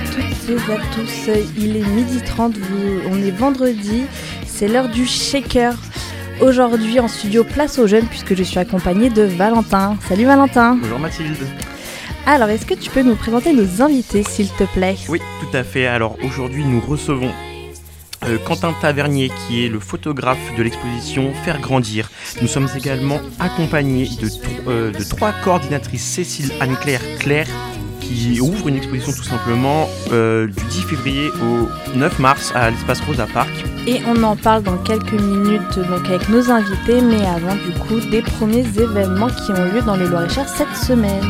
toutes et à tous, il est 12h30, on est vendredi, c'est l'heure du shaker. Aujourd'hui en studio Place aux Jeunes puisque je suis accompagnée de Valentin. Salut Valentin. Bonjour Mathilde. Alors est-ce que tu peux nous présenter nos invités s'il te plaît ? Oui, tout à fait. Alors aujourd'hui nous recevons Quentin Tavernier qui est le photographe de l'exposition Faire Grandir. Nous sommes également accompagnés de trois coordinatrices, Cécile, Anne-Claire, Claire, qui ouvre une exposition tout simplement du 10 février au 9 mars à l'espace Rosa Park. Et on en parle dans quelques minutes donc avec nos invités, mais avant du coup des premiers événements qui ont lieu dans le Loir-et-Cher cette semaine.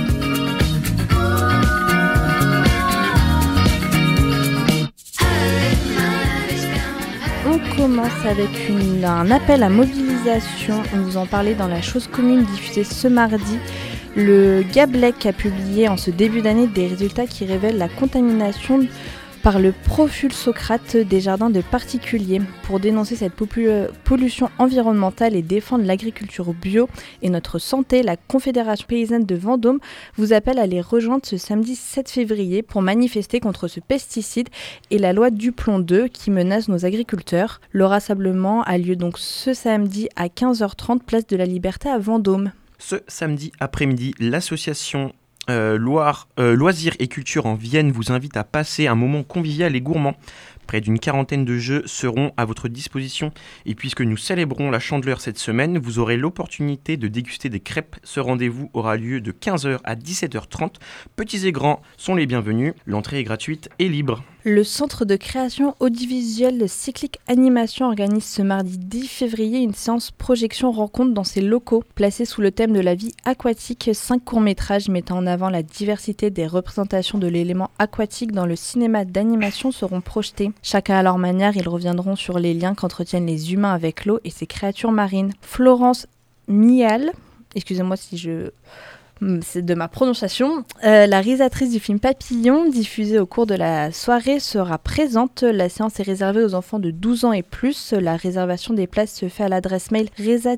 On commence avec un appel à mobilisation, on vous en parlait dans la chose commune diffusée ce mardi. Le Gablec a publié en ce début d'année des résultats qui révèlent la contamination par le profulsocrate des jardins de particuliers. Pour dénoncer cette pollution environnementale et défendre l'agriculture bio et notre santé, la Confédération paysanne de Vendôme vous appelle à les rejoindre ce samedi 7 février pour manifester contre ce pesticide et la loi Duplon 2 qui menace nos agriculteurs. Le rassemblement a lieu donc ce samedi à 15h30, place de la Liberté à Vendôme. Ce samedi après-midi, l'association Loisirs et Culture en Vienne vous invite à passer un moment convivial et gourmand. Près d'une quarantaine de jeux seront à votre disposition. Et puisque nous célébrons la Chandeleur cette semaine, vous aurez l'opportunité de déguster des crêpes. Ce rendez-vous aura lieu de 15h à 17h30. Petits et grands sont les bienvenus. L'entrée est gratuite et libre. Le Centre de création audiovisuelle Cyclique Animation organise ce mardi 10 février une séance projection rencontre dans ses locaux. Placée sous le thème de la vie aquatique, 5 courts-métrages mettant en avant la diversité des représentations de l'élément aquatique dans le cinéma d'animation seront projetés. Chacun à leur manière, ils reviendront sur les liens qu'entretiennent les humains avec l'eau et ses créatures marines. Florence Mial, excusez-moi si c'est de ma prononciation. La réalisatrice du film Papillon, diffusé au cours de la soirée, sera présente. La séance est réservée aux enfants de 12 ans et plus. La réservation des places se fait à l'adresse mail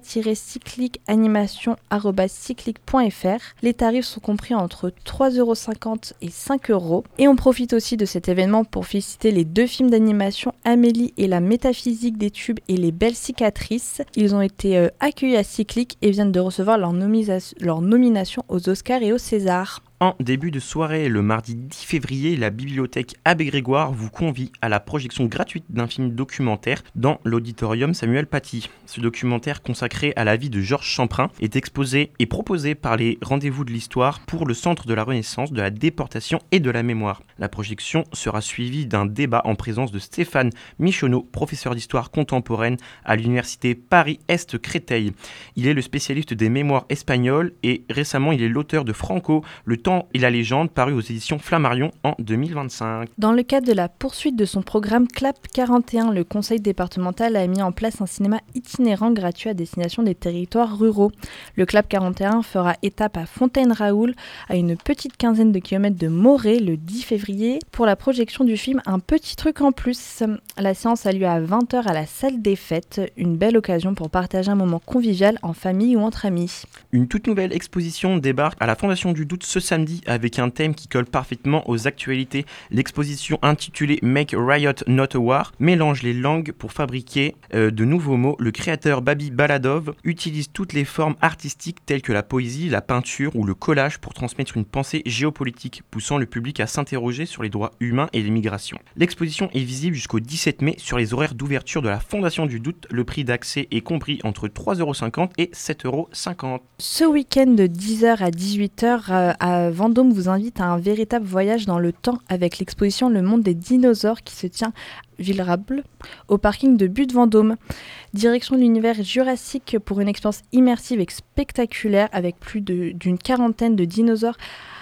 reza-cycliqueanimation@cyclique.fr. Les tarifs sont compris entre 3,50€ et 5€. Et on profite aussi de cet événement pour féliciter les 2 films d'animation Amélie et la métaphysique des tubes et les belles cicatrices. Ils ont été accueillis à Cyclique et viennent de recevoir leur nomination aux Oscars et aux Césars. En début de soirée, le mardi 10 février, la bibliothèque Abbé Grégoire vous convie à la projection gratuite d'un film documentaire dans l'auditorium Samuel Paty. Ce documentaire consacré à la vie de Georges Champrin est exposé et proposé par les Rendez-vous de l'Histoire pour le Centre de la Renaissance, de la Déportation et de la Mémoire. La projection sera suivie d'un débat en présence de Stéphane Michonneau, professeur d'histoire contemporaine à l'université Paris-Est Créteil. Il est le spécialiste des mémoires espagnoles et récemment il est l'auteur de Franco, Le temps et la légende, paru aux éditions Flammarion en 2025. Dans le cadre de la poursuite de son programme CLAP 41, le conseil départemental a mis en place un cinéma itinérant gratuit à destination des territoires ruraux. Le CLAP 41 fera étape à Fontaine-Raoul, à une petite quinzaine de kilomètres de Morée, le 10 février, pour la projection du film Un petit truc en plus. La séance a lieu à 20h à la salle des fêtes, une belle occasion pour partager un moment convivial en famille ou entre amis. Une toute nouvelle exposition débarque à la Fondation du Doute ce samedi avec un thème qui colle parfaitement aux actualités. L'exposition intitulée Make Riot Not a War mélange les langues pour fabriquer de nouveaux mots. Le créateur Babi Baladov utilise toutes les formes artistiques telles que la poésie, la peinture ou le collage pour transmettre une pensée géopolitique, poussant le public à s'interroger sur les droits humains et l'immigration. L'exposition est visible jusqu'au 17 mai sur les horaires d'ouverture de la Fondation du Doute. Le prix d'accès est compris entre 3,50€ et 7,50€. Ce week-end de 10h à 18h à Vendôme vous invite à un véritable voyage dans le temps avec l'exposition Le Monde des dinosaures qui se tient Villeurable au parking de Butte Vendôme. Direction l'univers jurassique pour une expérience immersive et spectaculaire avec plus d'une quarantaine de dinosaures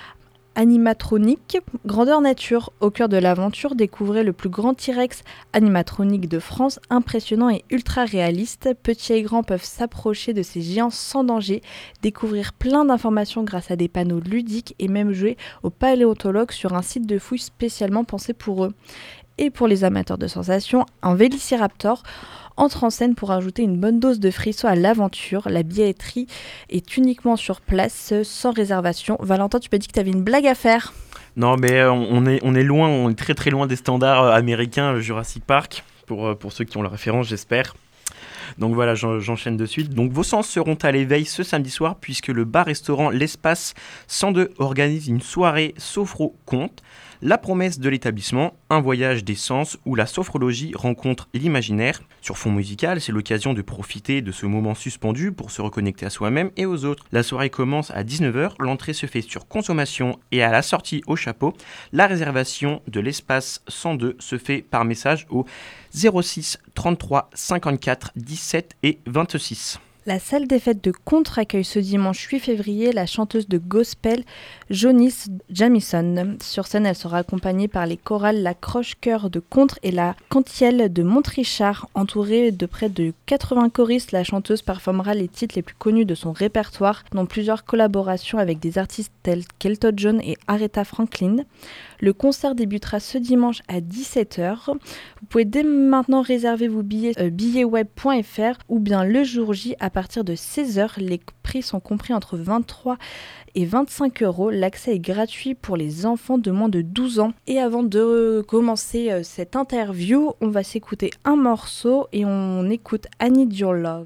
animatronique, grandeur nature. Au cœur de l'aventure, découvrez le plus grand T-Rex animatronique de France, impressionnant et ultra réaliste. Petits et grands peuvent s'approcher de ces géants sans danger, découvrir plein d'informations grâce à des panneaux ludiques et même jouer aux paléontologues sur un site de fouilles spécialement pensé pour eux. Et pour les amateurs de sensations, un Vélociraptor entre en scène pour ajouter une bonne dose de frisson à l'aventure. La billetterie est uniquement sur place, sans réservation. Valentin, tu m'as dit que tu avais une blague à faire. Non, mais on est loin, on est très très loin des standards américains Jurassic Park, pour ceux qui ont la référence, j'espère. Donc voilà, j'enchaîne de suite. Donc vos sens seront à l'éveil ce samedi soir puisque le bar-restaurant L'Espace 102 organise une soirée sophro-conte. La promesse de l'établissement, un voyage des sens où la sophrologie rencontre l'imaginaire. Sur fond musical, c'est l'occasion de profiter de ce moment suspendu pour se reconnecter à soi-même et aux autres. La soirée commence à 19h, l'entrée se fait sur consommation et à la sortie au chapeau. La réservation de l'Espace 102 se fait par message au 06 33 54 17 et 26. La salle des fêtes de Contres accueille ce dimanche 8 février la chanteuse de gospel Jonis Jamison. Sur scène, elle sera accompagnée par les chorales La Croche-Cœur de Contres et la Cantielle de Montrichard. Entourée de près de 80 choristes, la chanteuse performera les titres les plus connus de son répertoire, dont plusieurs collaborations avec des artistes tels qu'Elton John et Aretha Franklin. Le concert débutera ce dimanche à 17h. Vous pouvez dès maintenant réserver vos billets billetweb.fr ou bien le jour J à partir de 16h. Les prix sont compris entre 23 et 25 euros. L'accès est gratuit pour les enfants de moins de 12 ans. Et avant de commencer cette interview, on va s'écouter un morceau et on écoute I Need Your Love.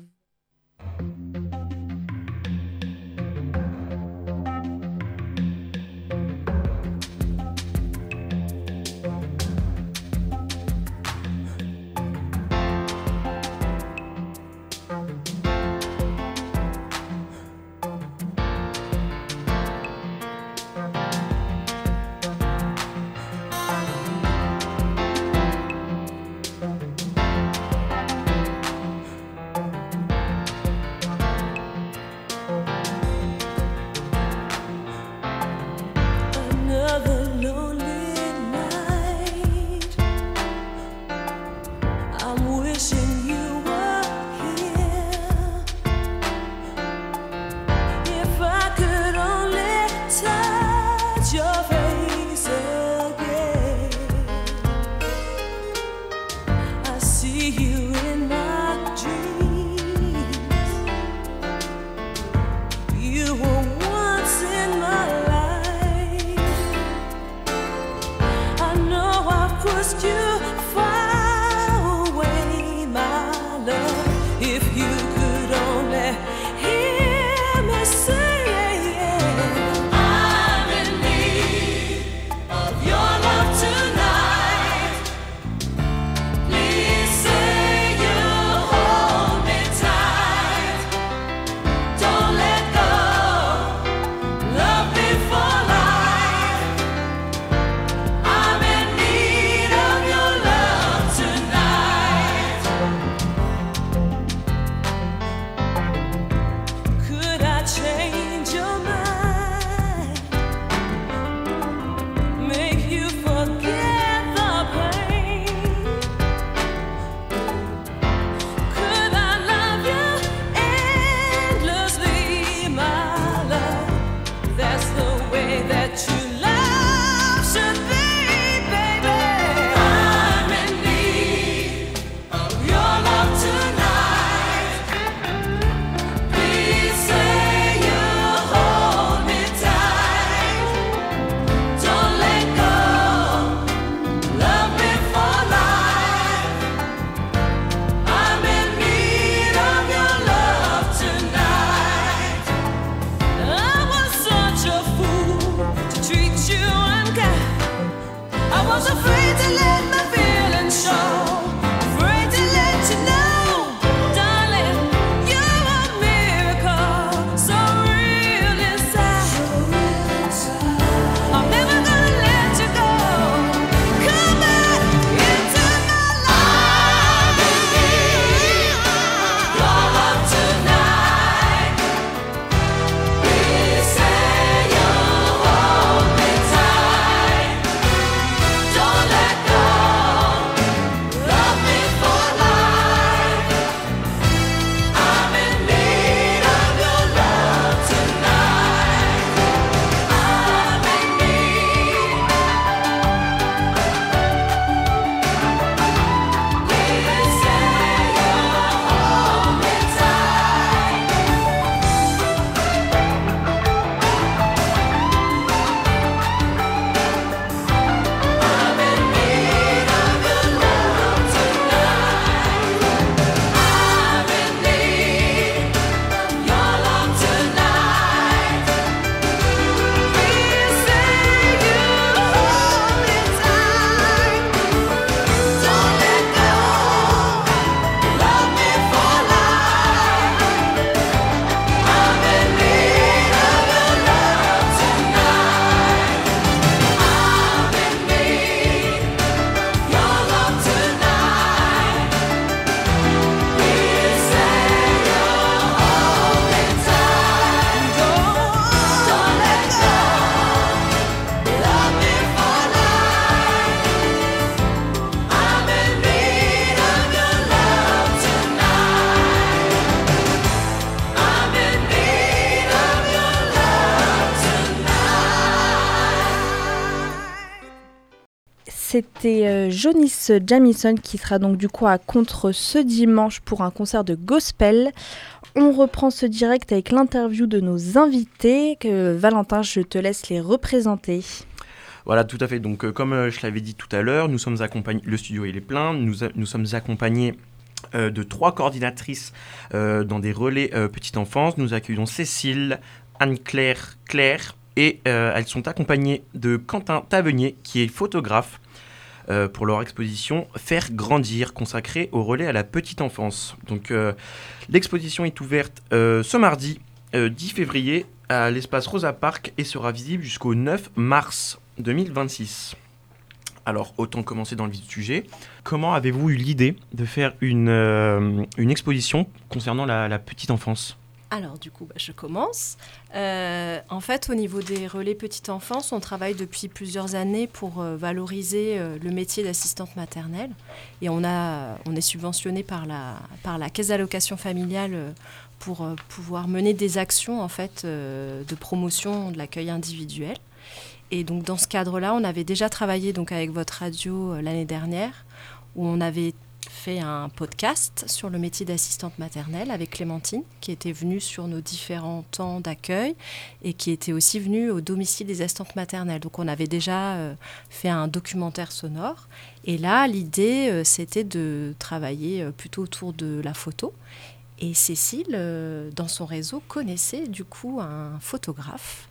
c'était Jonis Jamison qui sera donc du coup à Contre ce dimanche pour un concert de gospel. On reprend ce direct avec l'interview de nos invités. Valentin, je te laisse les représenter. Voilà, tout à fait. Donc, comme je l'avais dit tout à l'heure, nous sommes accompagnés. Le studio il est plein. Nous sommes accompagnés de 3 coordinatrices dans des relais petite enfance. Nous accueillons Cécile, Anne-Claire, Claire et elles sont accompagnées de Quentin Tavenier qui est photographe pour leur exposition Faire grandir, consacrée au relais à la petite enfance. Donc l'exposition est ouverte ce mardi 10 février à l'espace Rosa Park et sera visible jusqu'au 9 mars 2026. Alors, autant commencer dans le vif du sujet. Comment avez-vous eu l'idée de faire une exposition concernant la petite enfance ? Alors, du coup, je commence. En fait, au niveau des relais petite enfance, on travaille depuis plusieurs années pour valoriser le métier d'assistante maternelle. Et on est subventionné par la Caisse d'allocation familiale pour pouvoir mener des actions en fait, de promotion de l'accueil individuel. Et donc, dans ce cadre-là, on avait déjà travaillé donc, avec votre radio l'année dernière, où on avait fait un podcast sur le métier d'assistante maternelle avec Clémentine, qui était venue sur nos différents temps d'accueil et qui était aussi venue au domicile des assistantes maternelles. Donc, on avait déjà fait un documentaire sonore. Et là, l'idée, c'était de travailler plutôt autour de la photo. Et Cécile, dans son réseau, connaissait du coup un photographe.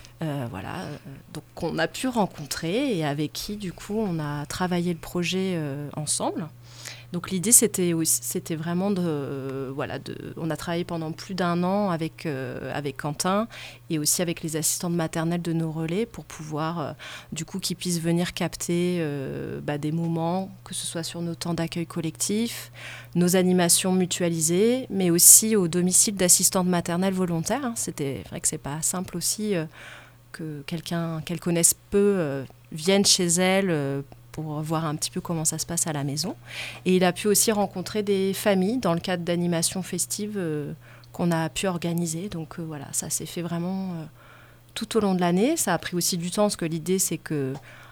Donc on a pu rencontrer et avec qui du coup on a travaillé le projet ensemble. Donc l'idée c'était vraiment on a travaillé pendant plus d'1 an avec Quentin et aussi avec les assistantes maternelles de nos relais pour pouvoir du coup qu'ils puissent venir capter des moments, que ce soit sur nos temps d'accueil collectif, nos animations mutualisées, mais aussi au domicile d'assistantes maternelles volontaires. C'était vrai que c'est pas simple aussi que quelqu'un qu'elle connaisse peu vienne chez elle pour voir un petit peu comment ça se passe à la maison. Et il a pu aussi rencontrer des familles dans le cadre d'animations festives qu'on a pu organiser. Donc voilà, ça s'est fait vraiment tout au long de l'année. Ça a pris aussi du temps parce que l'idée c'est que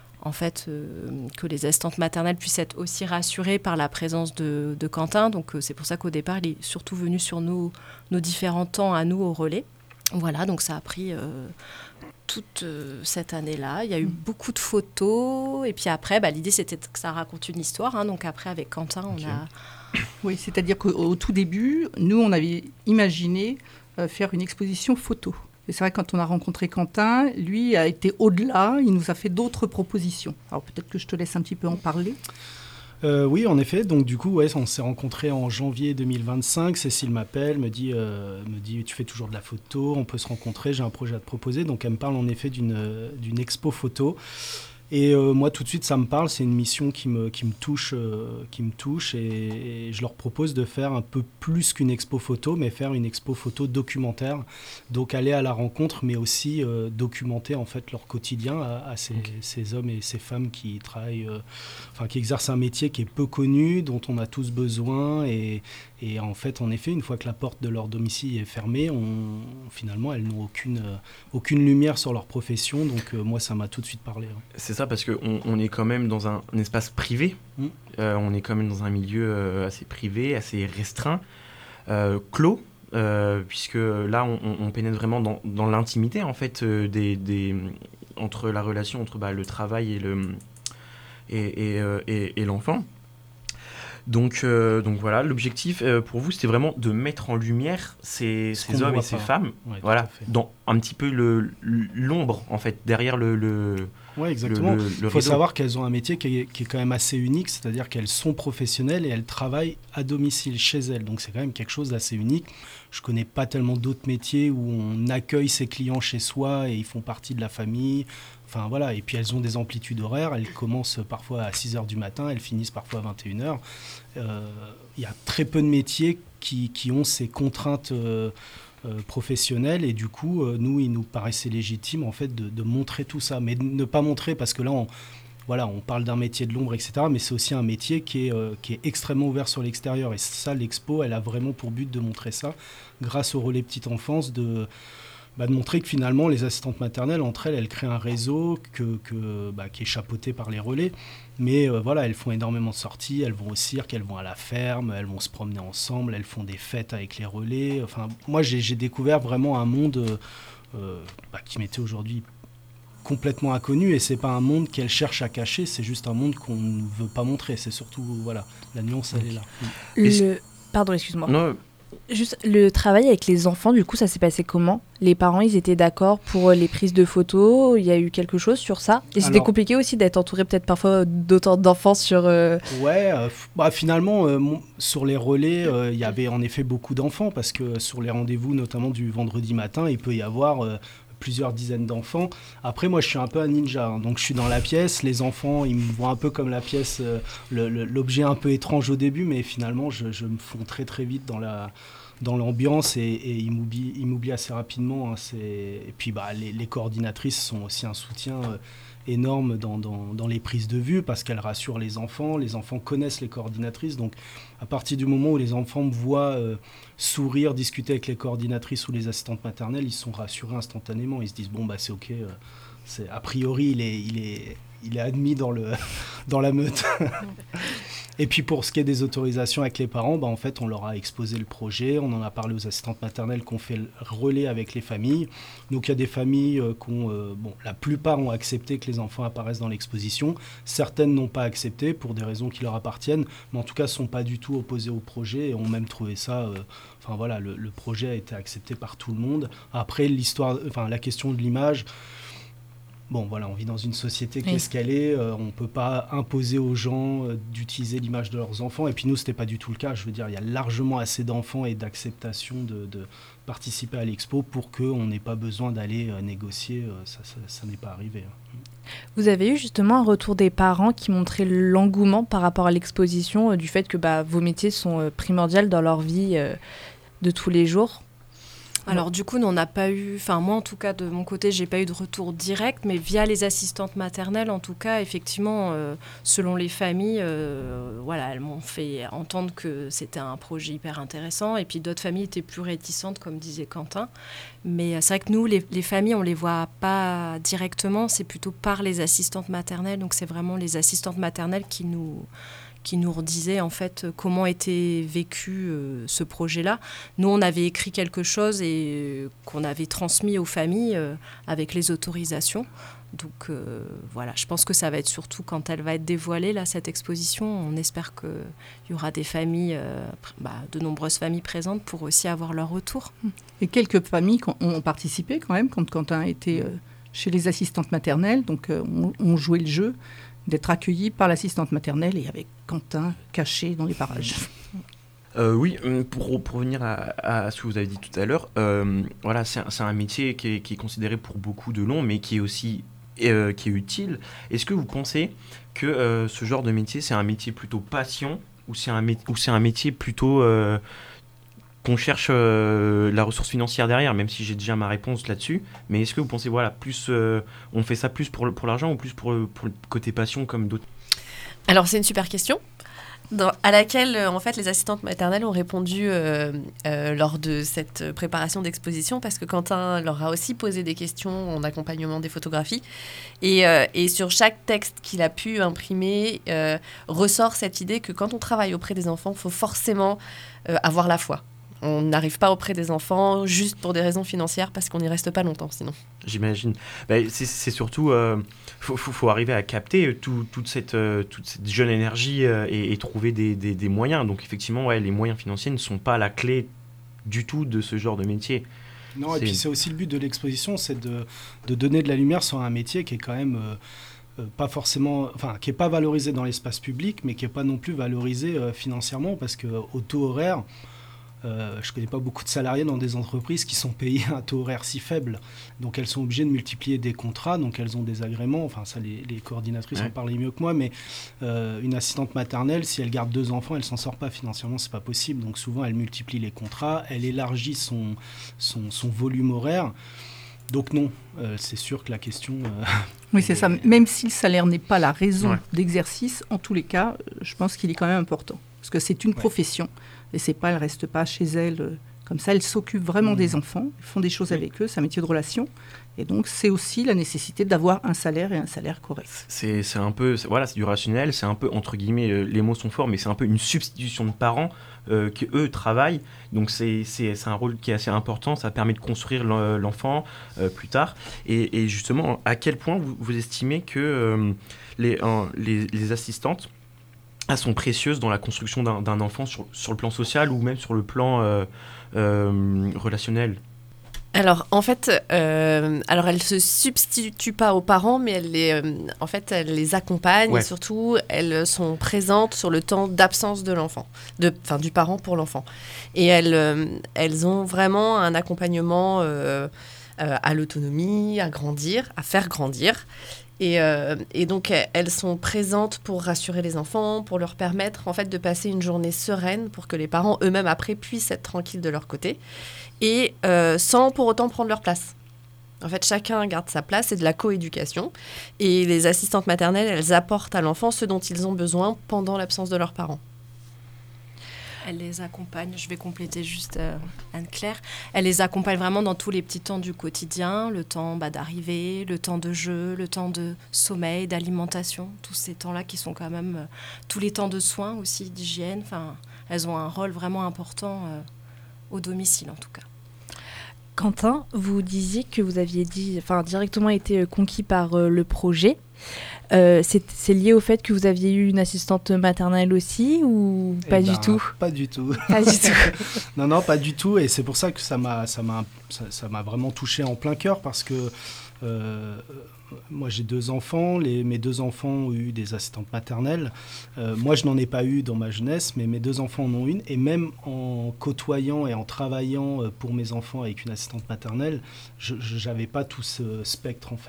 que les assistantes maternelles puissent être aussi rassurées par la présence de Quentin. Donc c'est pour ça qu'au départ, il est surtout venu sur nos différents temps à nous au relais. Voilà, donc ça a pris toute cette année-là. Il y a eu beaucoup de photos. Et puis après, l'idée, c'était que ça raconte une histoire. Donc après, avec Quentin, on a... Oui, c'est-à-dire qu'au tout début, nous, on avait imaginé faire une exposition photo. Et c'est vrai, quand on a rencontré Quentin, lui a été au-delà. Il nous a fait d'autres propositions. Alors peut-être que je te laisse un petit peu en parler. Oui, en effet. Donc, du coup, on s'est rencontrés en janvier 2025. Cécile m'appelle, me dit tu fais toujours de la photo, on peut se rencontrer, j'ai un projet à te proposer. Donc, elle me parle en effet d'une expo photo. Et moi, tout de suite, ça me parle. C'est une mission qui me touche, et je leur propose de faire un peu plus qu'une expo photo, mais faire une expo photo documentaire. Donc, aller à la rencontre, mais aussi documenter en fait leur quotidien à ces hommes et ces femmes qui travaillent, qui exercent un métier qui est peu connu, dont on a tous besoin. Et en fait, en effet, une fois que la porte de leur domicile est fermée, finalement, elles n'ont aucune lumière sur leur profession. Donc, moi, ça m'a tout de suite parlé. C'est ça, parce qu'on est quand même dans un espace privé. On est quand même dans un milieu assez privé, assez restreint, clos, puisque là, on pénètre vraiment dans l'intimité, en fait, entre la relation entre le travail et l'enfant. Donc voilà, l'objectif pour vous, c'était vraiment de mettre en lumière ces hommes et ces femmes, dans un petit peu l'ombre, en fait, derrière le Oui, exactement. Il faut savoir qu'elles ont un métier qui est quand même assez unique, c'est-à-dire qu'elles sont professionnelles et elles travaillent à domicile chez elles. Donc c'est quand même quelque chose d'assez unique. Je ne connais pas tellement d'autres métiers où on accueille ses clients chez soi et ils font partie de la famille. Enfin voilà, et puis elles ont des amplitudes horaires, elles commencent parfois à 6h du matin, elles finissent parfois à 21h. Il y a très peu de métiers qui ont ces contraintes professionnelles et du coup, nous, il nous paraissait légitime en fait de montrer tout ça, mais de ne pas montrer parce que là, on parle d'un métier de l'ombre, etc., mais c'est aussi un métier qui est extrêmement ouvert sur l'extérieur et ça, l'expo, elle a vraiment pour but de montrer ça grâce au relais petite enfance, de montrer que finalement, les assistantes maternelles, entre elles créent un réseau qui est chapeauté par les relais. Mais elles font énormément de sorties, elles vont au cirque, elles vont à la ferme, elles vont se promener ensemble, elles font des fêtes avec les relais. Enfin, moi, j'ai découvert vraiment un monde qui m'était aujourd'hui complètement inconnu, et c'est pas un monde qu'elles cherchent à cacher, c'est juste un monde qu'on ne veut pas montrer. C'est surtout, la nuance, elle est là. Pardon, excuse-moi. Non. Juste le travail avec les enfants, du coup, ça s'est passé comment ? Les parents, ils étaient d'accord pour les prises de photos ? Il y a eu quelque chose sur ça ? Et c'était compliqué aussi d'être entouré peut-être parfois d'autant d'enfants sur... Finalement, sur les relais, il y avait en effet beaucoup d'enfants, parce que sur les rendez-vous, notamment du vendredi matin, il peut y avoir... plusieurs dizaines d'enfants. Après, moi, je suis un peu un ninja, hein, donc je suis dans la pièce. Les enfants, ils me voient un peu comme la pièce, l'objet un peu étrange au début, mais finalement, je me fonds très très vite dans l'ambiance, et ils m'oublient assez rapidement. Hein, et puis, les coordinatrices sont aussi un soutien énorme dans les prises de vue, parce qu'elles rassurent les enfants connaissent les coordinatrices, donc à partir du moment où les enfants me voient sourire, discuter avec les coordinatrices ou les assistantes maternelles, ils sont rassurés instantanément, ils se disent c'est ok, a priori il est admis dans la meute. Et puis pour ce qui est des autorisations avec les parents, en fait on leur a exposé le projet, on en a parlé aux assistantes maternelles qui ont fait le relais avec les familles. Donc il y a des familles la plupart ont accepté que les enfants apparaissent dans l'exposition, certaines n'ont pas accepté pour des raisons qui leur appartiennent, mais en tout cas ne sont pas du tout opposées au projet et ont même trouvé ça... le projet a été accepté par tout le monde. Après la question de l'image... on vit dans une société qu'est-ce qu'elle est, on ne peut pas imposer aux gens d'utiliser l'image de leurs enfants, et puis nous, ce n'était pas du tout le cas. Je veux dire, il y a largement assez d'enfants et d'acceptation de participer à l'expo pour qu'on n'ait pas besoin d'aller négocier, ça n'est pas arrivé. Vous avez eu justement un retour des parents qui montrait l'engouement par rapport à l'exposition, du fait que vos métiers sont primordiaux dans leur vie de tous les jours ? Alors du coup, on n'a pas eu, moi en tout cas de mon côté, j'ai pas eu de retour direct, mais via les assistantes maternelles, en tout cas, effectivement, selon les familles, elles m'ont fait entendre que c'était un projet hyper intéressant, et puis d'autres familles étaient plus réticentes, comme disait Quentin. Mais c'est vrai que nous, les familles, on les voit pas directement, c'est plutôt par les assistantes maternelles, donc c'est vraiment les assistantes maternelles qui nous redisaient en fait comment était vécu ce projet-là. Nous, on avait écrit quelque chose et qu'on avait transmis aux familles avec les autorisations. Donc je pense que ça va être surtout quand elle va être dévoilée, là, cette exposition. On espère qu'il y aura des familles, de nombreuses familles présentes pour aussi avoir leur retour. Et quelques familles ont participé quand même, quand Quentin était chez les assistantes maternelles, donc on jouait le jeu d'être accueillis par l'assistante maternelle et avec Quentin caché dans les parages. Pour revenir à ce que vous avez dit tout à l'heure, c'est un métier qui est considéré pour beaucoup de long, mais qui est aussi qui est utile. Est-ce que vous pensez que ce genre de métier, c'est un métier plutôt passion, ou c'est un métier plutôt qu'on cherche la ressource financière derrière, même si j'ai déjà ma réponse là-dessus, mais est-ce que vous pensez plus on fait ça plus pour l'argent ou plus pour le côté passion comme d'autres ? Alors c'est une super question à laquelle en fait les assistantes maternelles ont répondu lors de cette préparation d'exposition, parce que Quentin leur a aussi posé des questions en accompagnement des photographies, et sur chaque texte qu'il a pu imprimer ressort cette idée que quand on travaille auprès des enfants, il faut forcément avoir la foi. On n'arrive pas auprès des enfants juste pour des raisons financières, parce qu'on n'y reste pas longtemps sinon. J'imagine. C'est surtout, faut arriver à capter toute cette jeune énergie et trouver des moyens. Donc effectivement, les moyens financiers ne sont pas la clé du tout de ce genre de métier. Non, et puis c'est aussi le but de l'exposition, c'est de donner de la lumière sur un métier qui est quand même... pas forcément, qui n'est pas valorisé dans l'espace public, mais qui n'est pas non plus valorisé financièrement, parce qu'au taux horaire... je ne connais pas beaucoup de salariés dans des entreprises qui sont payés à un taux horaire si faible. Donc elles sont obligées de multiplier des contrats, donc elles ont des agréments. Ça, les coordinatrices en parlent mieux que moi, mais une assistante maternelle, si elle garde 2 enfants, elle ne s'en sort pas financièrement, ce n'est pas possible. Donc souvent, elle multiplie les contrats, elle élargit son volume horaire. Donc non, c'est sûr que la question... oui, c'est ça. Même si le salaire n'est pas la raison d'exercice, en tous les cas, je pense qu'il est quand même important. Parce que c'est une profession. Et elle ne reste pas chez elle Comme ça, elles s'occupent vraiment des enfants, elles font des choses avec eux, c'est un métier de relation. Et donc, c'est aussi la nécessité d'avoir un salaire et un salaire correct. C'est un peu, c'est du rationnel, c'est un peu, entre guillemets, les mots sont forts, mais c'est un peu une substitution de parents qui, eux, travaillent. Donc, c'est un rôle qui est assez important, ça permet de construire l'enfant plus tard. Et justement, à quel point vous estimez que les assistantes sont précieuses dans la construction d'un enfant sur le plan social ou même sur le plan relationnel? Alors, en fait, elle ne se substitue pas aux parents, mais elle les accompagne et surtout, elles sont présentes sur le temps d'absence de l'enfant, du parent pour l'enfant. Et elles ont vraiment un accompagnement à l'autonomie, à faire grandir. Et donc, elles sont présentes pour rassurer les enfants, pour leur permettre en fait, de passer une journée sereine pour que les parents eux-mêmes, après, puissent être tranquilles de leur côté et sans pour autant prendre leur place. En fait, chacun garde sa place, c'est de la coéducation. Et les assistantes maternelles, elles apportent à l'enfant ce dont ils ont besoin pendant l'absence de leurs parents. Elle les accompagne, je vais compléter juste Anne-Claire, elle les accompagne vraiment dans tous les petits temps du quotidien, le temps d'arrivée, le temps de jeu, le temps de sommeil, d'alimentation, tous ces temps-là qui sont quand même tous les temps de soins aussi, d'hygiène. Enfin, elles ont un rôle vraiment important au domicile en tout cas. Quentin, vous disiez que vous aviez directement été conquis par le projet. C'est lié au fait que vous aviez eu une assistante maternelle aussi ou pas du tout? Pas du tout. Pas du tout. Non, pas du tout. Et c'est pour ça que ça m'a vraiment touché en plein cœur parce que moi j'ai 2 enfants. Mes 2 enfants ont eu des assistantes maternelles. Moi je n'en ai pas eu dans ma jeunesse, mais mes 2 enfants en ont une. Et même en côtoyant et en travaillant pour mes enfants avec une assistante maternelle, je n'avais pas tout ce spectre en fait.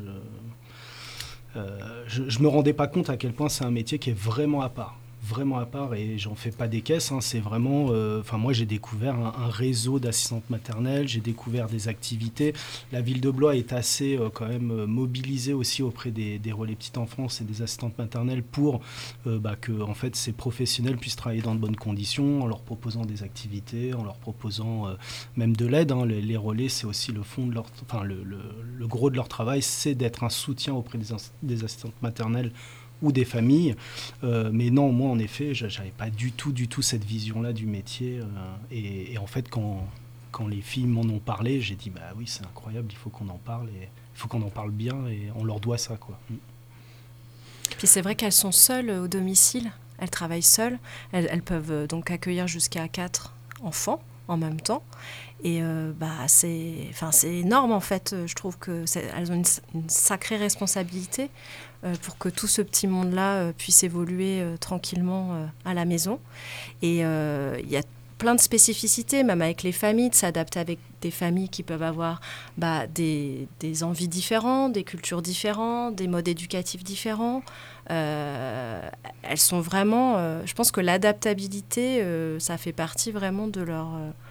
Je me rendais pas compte à quel point c'est un métier qui est vraiment à part, et j'en fais pas des caisses, c'est vraiment, moi j'ai découvert un réseau d'assistantes maternelles, j'ai découvert des activités. La ville de Blois est assez quand même mobilisée aussi auprès des relais petite enfance et des assistantes maternelles pour que en fait ces professionnels puissent travailler dans de bonnes conditions en leur proposant des activités, en leur proposant même de l'aide. Les relais, c'est aussi le fond de le gros de leur travail, c'est d'être un soutien auprès des assistantes maternelles ou des familles. Mais non, moi, en effet, je n'avais pas du tout cette vision-là du métier. Et en fait, quand les filles m'en ont parlé, j'ai dit, bah oui, c'est incroyable, il faut qu'on en parle, et il faut qu'on en parle bien, et on leur doit ça, quoi. Puis c'est vrai qu'elles sont seules au domicile, elles travaillent seules, elles peuvent donc accueillir jusqu'à 4 enfants en même temps. Et c'est énorme en fait. Je trouve qu'elles ont une sacrée responsabilité pour que tout ce petit monde-là puisse évoluer tranquillement à la maison. Et il y a plein de spécificités, même avec les familles, de s'adapter avec des familles qui peuvent avoir des envies différentes, des cultures différentes, des modes éducatifs différents. Elles sont vraiment... je pense que l'adaptabilité, ça fait partie vraiment de leur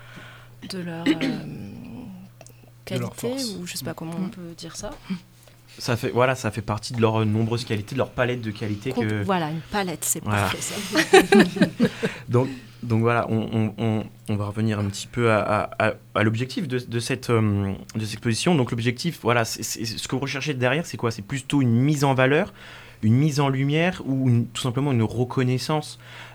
qualité, ou je ne sais pas comment on peut dire ça. Ça fait partie de leurs nombreuses qualités, de leur palette de qualités. Voilà, une palette, c'est parfait ça. Donc voilà, on va revenir un petit peu à l'objectif de cette exposition. Donc l'objectif, voilà, c'est ce que vous recherchez derrière, c'est quoi? C'est plutôt une mise en valeur, une mise en lumière ou tout simplement une reconnaissance.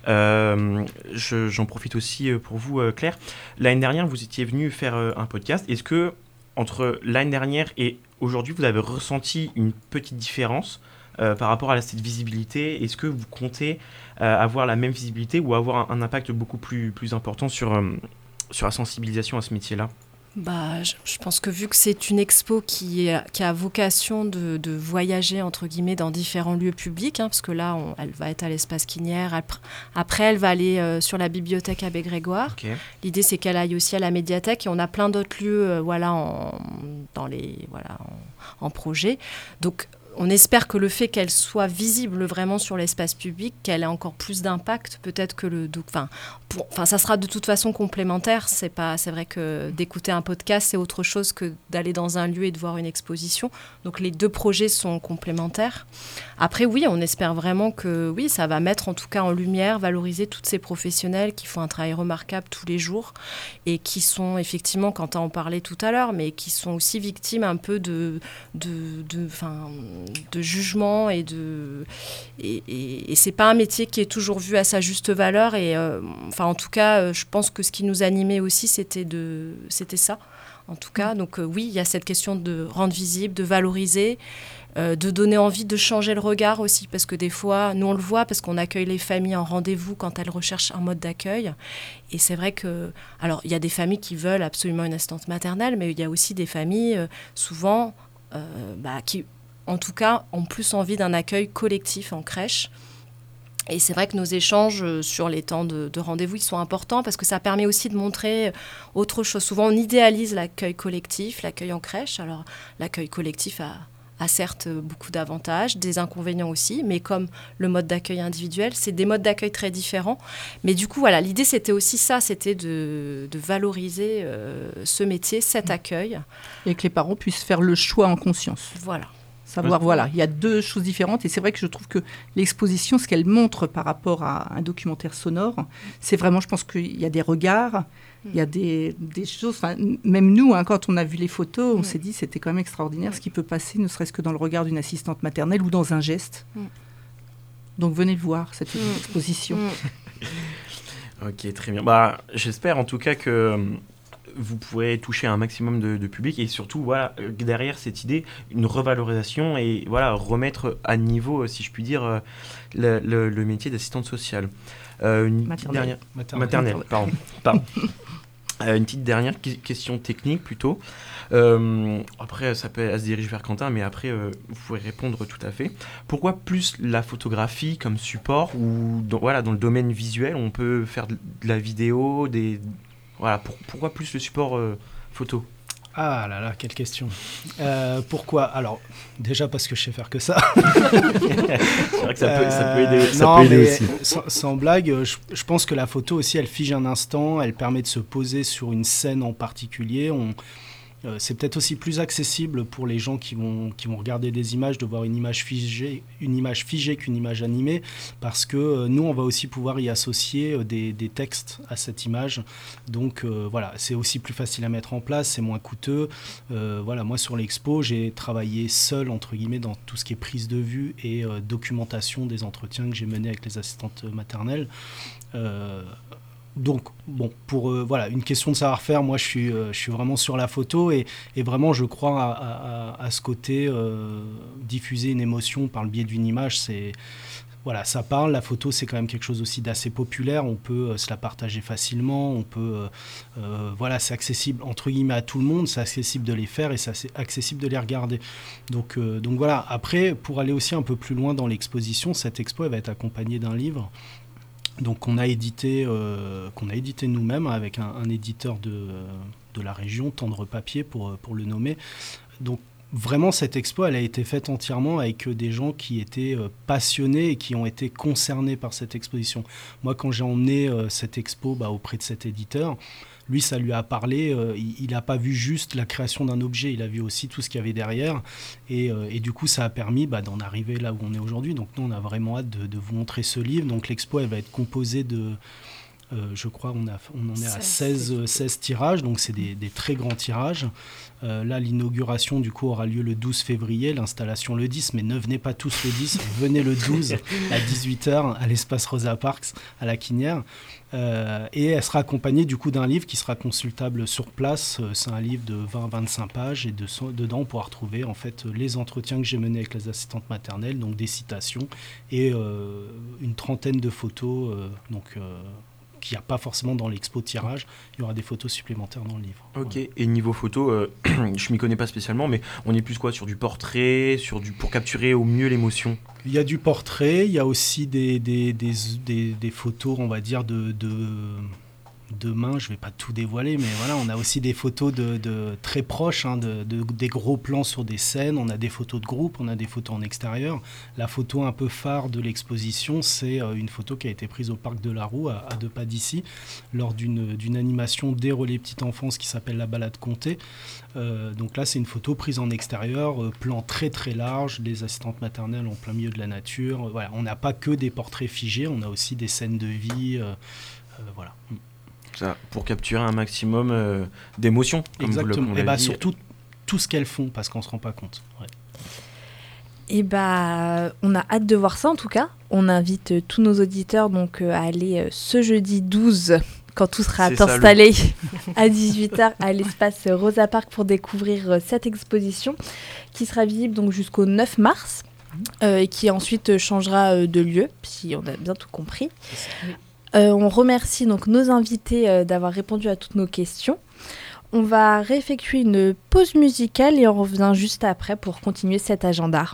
J'en profite aussi pour vous, Claire. L'année dernière, vous étiez venue faire un podcast. Est-ce que entre l'année dernière et aujourd'hui, vous avez ressenti une petite différence par rapport à cette visibilité? Est-ce que vous comptez avoir la même visibilité ou avoir un impact beaucoup plus important sur la sensibilisation à ce métier-là? Je pense que vu que c'est une expo qui a vocation de voyager entre guillemets dans différents lieux publics, parce que là elle va être à l'espace Quinière, après elle va aller sur la bibliothèque Abbé Grégoire. Okay. L'idée c'est qu'elle aille aussi à la médiathèque et on a plein d'autres lieux en projet. Donc on espère que le fait qu'elle soit visible vraiment sur l'espace public, qu'elle ait encore plus d'impact, peut-être que ça sera de toute façon complémentaire. C'est vrai que d'écouter un podcast, c'est autre chose que d'aller dans un lieu et de voir une exposition. Donc les deux projets sont complémentaires. Après, oui, on espère vraiment que oui, ça va mettre en tout cas en lumière, valoriser toutes ces professionnels qui font un travail remarquable tous les jours et qui sont effectivement, Quentin en parlait tout à l'heure, mais qui sont aussi victimes un peu de jugement et c'est pas un métier qui est toujours vu à sa juste valeur et en tout cas je pense que ce qui nous animait aussi c'était ça en tout cas. Donc oui, il y a cette question de rendre visible, de valoriser, de donner envie de changer le regard aussi, parce que des fois nous on le voit parce qu'on accueille les familles en rendez-vous quand elles recherchent un mode d'accueil et c'est vrai que alors il y a des familles qui veulent absolument une assistante maternelle, mais il y a aussi des familles souvent qui en tout cas ont plus envie d'un accueil collectif en crèche. Et c'est vrai que nos échanges sur les temps de rendez-vous, ils sont importants parce que ça permet aussi de montrer autre chose. Souvent, on idéalise l'accueil collectif, l'accueil en crèche. Alors, l'accueil collectif a certes beaucoup d'avantages, des inconvénients aussi, mais comme le mode d'accueil individuel, c'est des modes d'accueil très différents. Mais du coup, voilà, l'idée, c'était aussi ça, c'était de valoriser ce métier, cet accueil. Et que les parents puissent faire le choix en conscience. Voilà. Savoir, voilà, il y a deux choses différentes et c'est vrai que je trouve que l'exposition, ce qu'elle montre par rapport à un documentaire sonore, c'est vraiment, je pense qu'il y a des regards, il y a des choses, même nous, quand on a vu les photos, on s'est dit c'était quand même extraordinaire ce qui peut passer, ne serait-ce que dans le regard d'une assistante maternelle ou dans un geste. Donc venez voir cette exposition. Ok, très bien. J'espère en tout cas que vous pourrez toucher un maximum de public et surtout derrière cette idée une revalorisation et remettre à niveau, si je puis dire, le métier d'assistante sociale. Maternelle, pardon. Une petite dernière question technique plutôt. Après ça peut se diriger vers Quentin, mais après vous pouvez répondre tout à fait. Pourquoi plus la photographie comme support ou dans le domaine visuel on peut faire de la vidéo, pourquoi plus le support photo? Ah là là, quelle question. Pourquoi? Alors, déjà parce que je sais faire que ça. C'est vrai que ça peut aider, aussi. Sans blague, je pense que la photo aussi, elle fige un instant, elle permet de se poser sur une scène en particulier. C'est peut-être aussi plus accessible pour les gens qui vont regarder des images, de voir une image figée qu'une image animée, parce que nous, on va aussi pouvoir y associer des textes à cette image. Donc c'est aussi plus facile à mettre en place, c'est moins coûteux. Moi, sur l'expo, j'ai travaillé seul, entre guillemets, dans tout ce qui est prise de vue et documentation des entretiens que j'ai menés avec les assistantes maternelles. Donc, pour une question de savoir-faire, moi je suis vraiment sur la photo et vraiment je crois à ce côté diffuser une émotion par le biais d'une image, ça parle. La photo, c'est quand même quelque chose aussi d'assez populaire, on peut se la partager facilement, on peut c'est accessible entre guillemets à tout le monde, c'est accessible de les faire et c'est accessible de les regarder. Donc voilà, après pour aller aussi un peu plus loin dans l'exposition, cette expo elle va être accompagnée d'un livre. Donc qu'on a édité nous-mêmes avec un éditeur de la région, Tendre Papier pour le nommer. Donc vraiment cette expo elle a été faite entièrement avec des gens qui étaient passionnés et qui ont été concernés par cette exposition. Moi quand j'ai emmené cette expo auprès de cet éditeur, lui, ça lui a parlé, il n'a pas vu juste la création d'un objet, il a vu aussi tout ce qu'il y avait derrière. Et du coup, ça a permis d'en arriver là où on est aujourd'hui. Donc nous, on a vraiment hâte de vous montrer ce livre. Donc l'expo, elle va être composée de, je crois, on en est à 16 tirages, donc c'est des très grands tirages. Là, l'inauguration, du coup, aura lieu le 12 février, l'installation le 10, mais ne venez pas tous le 10, venez le 12 à 18h à l'espace Rosa Parks, à la Quinière. Et elle sera accompagnée du coup d'un livre qui sera consultable sur place. C'est un livre de 20-25 pages et dedans on pourra retrouver en fait les entretiens que j'ai menés avec les assistantes maternelles, donc des citations et une trentaine de photos qu'il n'y a pas forcément dans l'expo tirage. Il y aura des photos supplémentaires dans le livre. Ok, voilà. Et niveau photo, je m'y connais pas spécialement, mais on est plus quoi, sur du portrait, pour capturer au mieux l'émotion? Il y a du portrait, il y a aussi des photos, on va dire, demain, je ne vais pas tout dévoiler, mais voilà, on a aussi des photos de très proches, des gros plans sur des scènes, on a des photos de groupe, on a des photos en extérieur. La photo un peu phare de l'exposition, c'est une photo qui a été prise au Parc de la Roue, à 2 pas d'ici, lors d'une animation des relais petite enfance qui s'appelle La Balade Comté. Donc là, c'est une photo prise en extérieur, plan très très large, des assistantes maternelles en plein milieu de la nature. Voilà, on n'a pas que des portraits figés, on a aussi des scènes de vie, voilà. Ça, pour capturer un maximum d'émotions. Exactement. Et surtout tout ce qu'elles font, parce qu'on ne se rend pas compte. Ouais. Et on a hâte de voir ça en tout cas. On invite tous nos auditeurs donc à aller ce jeudi 12, quand tout sera installé, à 18h à l'espace Rosa Park pour découvrir cette exposition qui sera visible donc jusqu'au 9 mars et qui ensuite changera de lieu, si on a bien tout compris. On remercie donc nos invités d'avoir répondu à toutes nos questions. On va réeffectuer une pause musicale et on revient juste après pour continuer cet agenda.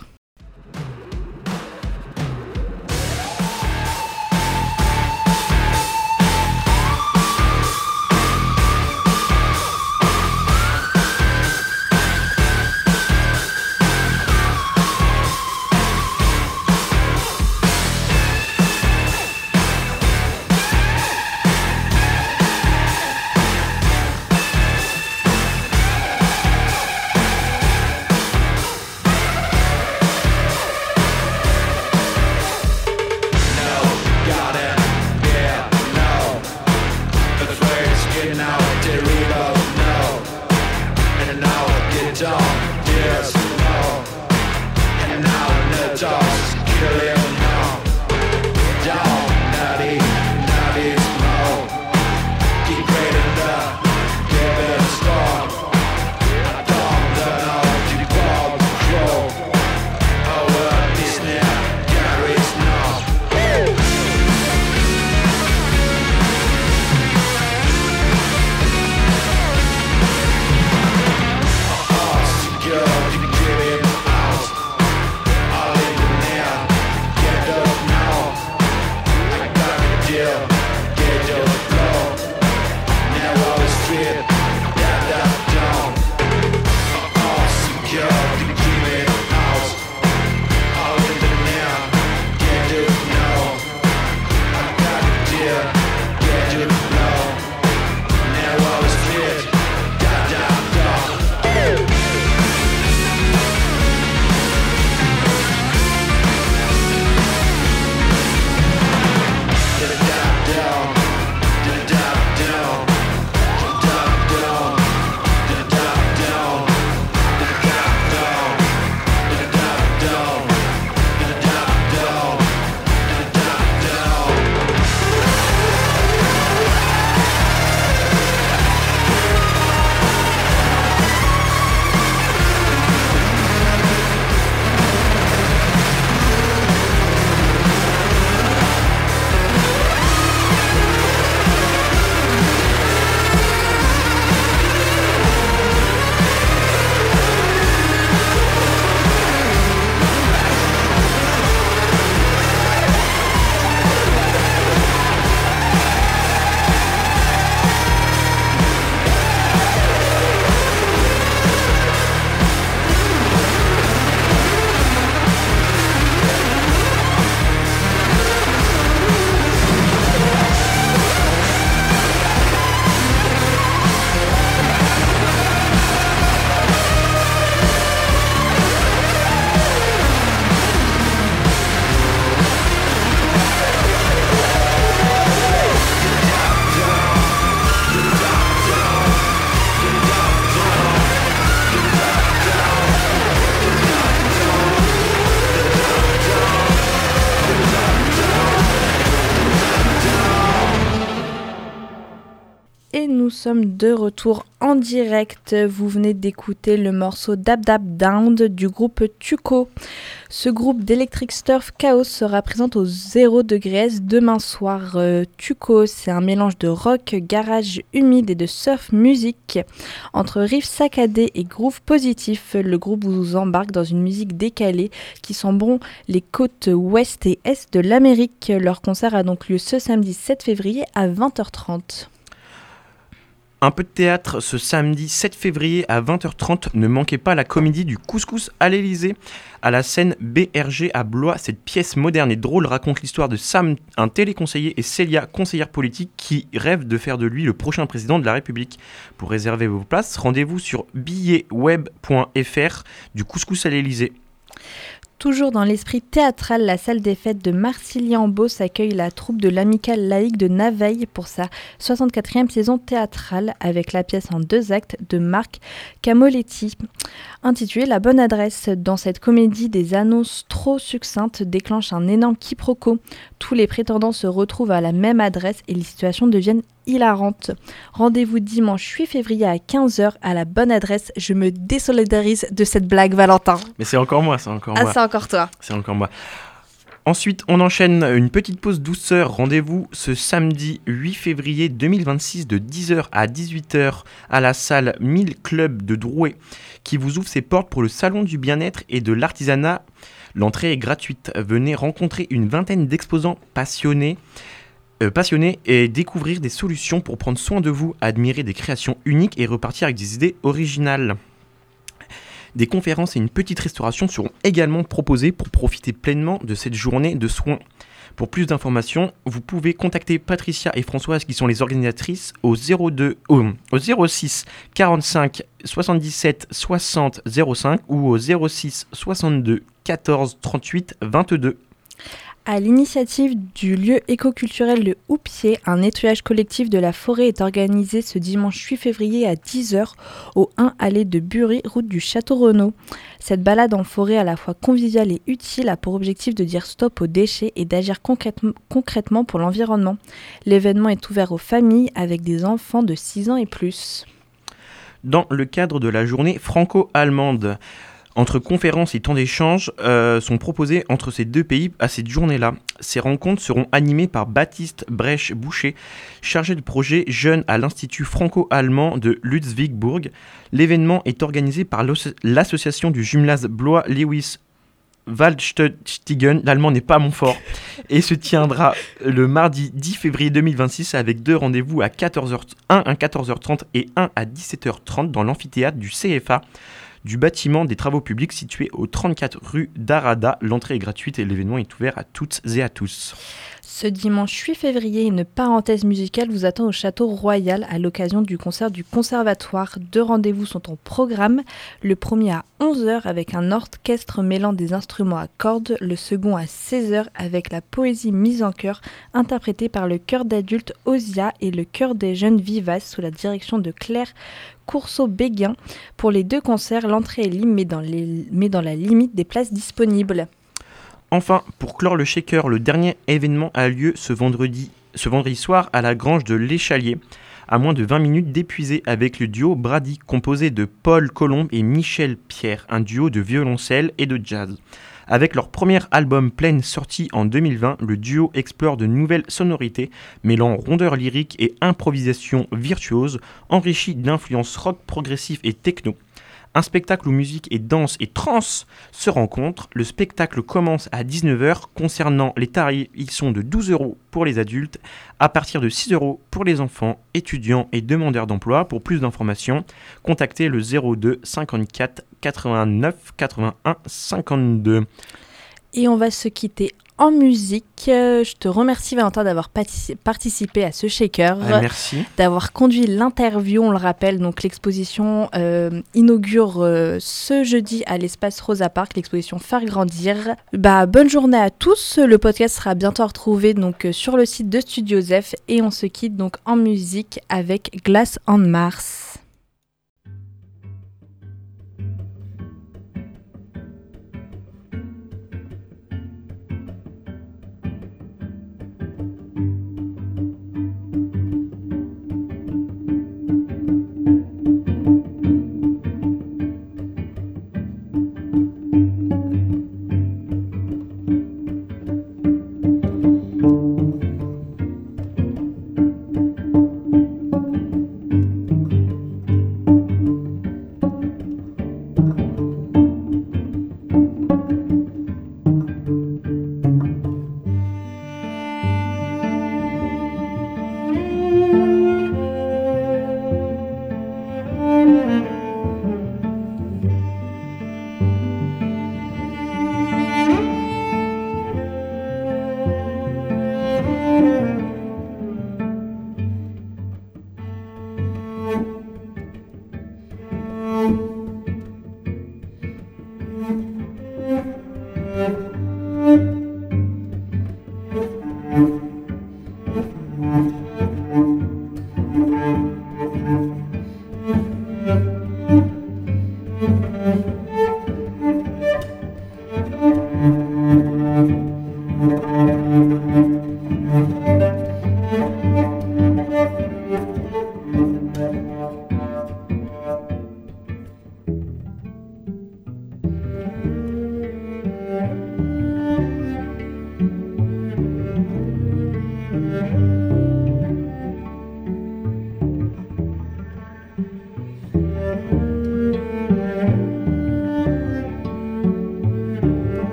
Nous sommes de retour en direct. Vous venez d'écouter le morceau Dab Dab Down du groupe Tuco. Ce groupe d'Electric Surf Chaos sera présent au 0 degré S demain soir. Tuco, c'est un mélange de rock, garage humide et de surf musique. Entre riffs saccadés et groove positif, le groupe vous embarque dans une musique décalée qui sent bon les côtes ouest et est de l'Amérique. Leur concert a donc lieu ce samedi 7 février à 20h30. Un peu de théâtre ce samedi 7 février à 20h30. Ne manquez pas la comédie du couscous à l'Élysée. À la scène BRG à Blois, cette pièce moderne et drôle raconte l'histoire de Sam, un téléconseiller, et Célia, conseillère politique, qui rêvent de faire de lui le prochain président de la République. Pour réserver vos places, rendez-vous sur billetweb.fr du couscous à l'Élysée. Toujours dans l'esprit théâtral, la salle des fêtes de Marcilly-en-Beauce accueille la troupe de l'Amicale laïque de Naveil pour sa 64e saison théâtrale avec la pièce en 2 actes de Marc Camoletti, intitulée La bonne adresse. Dans cette comédie, des annonces trop succinctes déclenchent un énorme quiproquo. Tous les prétendants se retrouvent à la même adresse et les situations deviennent hilarantes. Rendez-vous dimanche 8 février à 15h à la bonne adresse. Je me désolidarise de cette blague, Valentin. Mais c'est encore moi, c'est encore toi. C'est encore moi. Ensuite, on enchaîne une petite pause douceur. Rendez-vous ce samedi 8 février 2026 de 10h à 18h à la salle 1000 Club de Drouet qui vous ouvre ses portes pour le salon du bien-être et de l'artisanat. L'entrée est gratuite. Venez rencontrer une vingtaine d'exposants passionnés et découvrir des solutions pour prendre soin de vous, admirer des créations uniques et repartir avec des idées originales. Des conférences et une petite restauration seront également proposées pour profiter pleinement de cette journée de soins. Pour plus d'informations, vous pouvez contacter Patricia et Françoise qui sont les organisatrices au 06 45 77 60 05 ou au 06 62 14 38 22. À l'initiative du lieu écoculturel de Houppier, un nettoyage collectif de la forêt est organisé ce dimanche 8 février à 10h au 1 allée de Bury, route du Château Renaud. Cette balade en forêt à la fois conviviale et utile a pour objectif de dire stop aux déchets et d'agir concrètement pour l'environnement. L'événement est ouvert aux familles avec des enfants de 6 ans et plus. Dans le cadre de la journée franco-allemande, entre conférences et temps d'échange sont proposés entre ces deux pays à cette journée-là. Ces rencontres seront animées par Baptiste Brèche-Boucher, chargé de projet jeune à l'Institut franco-allemand de Ludwigsburg. L'événement est organisé par l'association du jumelage Blois-Lewis Waldstigen, l'allemand n'est pas mon fort, et se tiendra le mardi 10 février 2026 avec 2 rendez-vous à 14h, un à 14h30 et un à 17h30 dans l'amphithéâtre du CFA du bâtiment des travaux publics situé au 34 rue d'Arada. L'entrée est gratuite et l'événement est ouvert à toutes et à tous. Ce dimanche 8 février, une parenthèse musicale vous attend au Château Royal à l'occasion du concert du Conservatoire. 2 rendez-vous sont au programme. Le premier à 11h avec un orchestre mêlant des instruments à cordes. Le second à 16h avec la poésie mise en chœur interprétée par le chœur d'adultes Osia et le chœur des jeunes Vivaces sous la direction de Claire Courceau-Béguin. Pour les 2 concerts, l'entrée est libre mais dans la limite des places disponibles. Enfin, pour clore le shaker, le dernier événement a lieu ce vendredi soir à la Grange de l'Échalier, à moins de 20 minutes d'épuiser avec le duo Brady, composé de Paul Colombe et Michel Pierre, un duo de violoncelle et de jazz. Avec leur premier album Pleine sorti en 2020, le duo explore de nouvelles sonorités, mêlant rondeur lyrique et improvisation virtuose, enrichie d'influences rock progressif et techno. Un spectacle où musique et danse et trance se rencontrent. Le spectacle commence à 19h. Concernant les tarifs, ils sont de 12 € pour les adultes, à partir de 6 € pour les enfants, étudiants et demandeurs d'emploi. Pour plus d'informations, contactez le 02 54 89 81 52. Et on va se quitter en musique. Je te remercie Valentin d'avoir participé à ce shaker. Merci. D'avoir conduit l'interview, on le rappelle. Donc l'exposition inaugure ce jeudi à l'espace Rosa Park, l'exposition Faire Grandir. Bonne journée à tous. Le podcast sera bientôt retrouvé donc, sur le site de Studio Zef. Et on se quitte donc en musique avec Glass on Mars.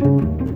Merci.